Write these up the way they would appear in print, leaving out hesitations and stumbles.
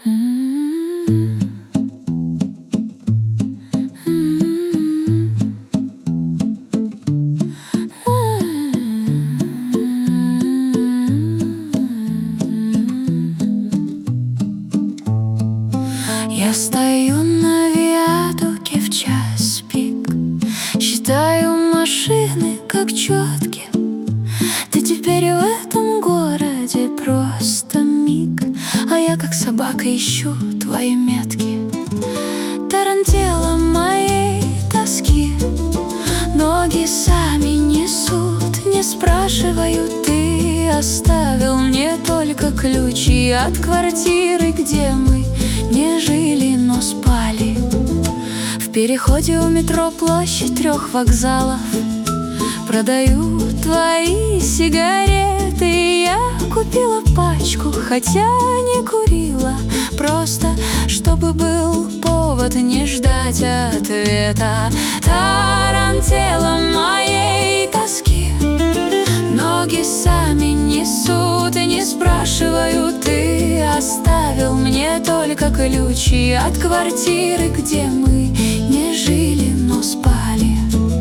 Я стою на виадуке в час пик, считаю машины как четки. Ты теперь в этом городе просто миг, а я как собака ищу твои метки. Тарантелла моей тоски ноги сами несут, не спрашивают. Ты оставил мне только ключи от квартиры, где мы не жили, но спали. В переходе у метро площадь 3 вокзалов продаю твои сигареты. Я купила пачку, хотя не курила, просто чтобы был повод не ждать ответа. Тарантелла моей тоски ноги сами несут и не спрашивают. Ты оставил мне только ключи от квартиры, где мы не жили, но спали.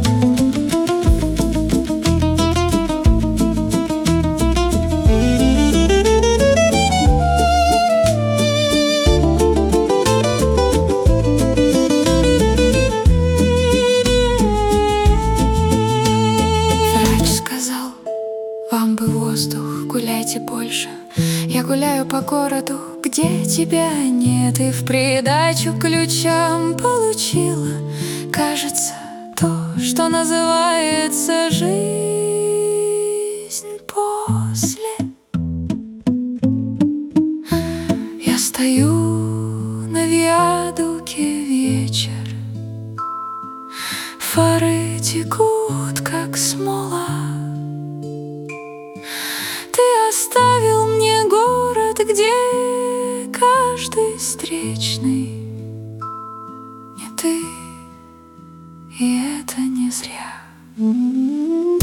Врач сказал: вам бы воздух, гуляйте больше. Я гуляю по городу, где тебя нет, и в придачу к ключам получила, кажется, то, что называется жизнь после. Я стою на виадуке вечер, фары текут, как смола. Ты оставил мне город, где каждый встречный не ты, и это не зря.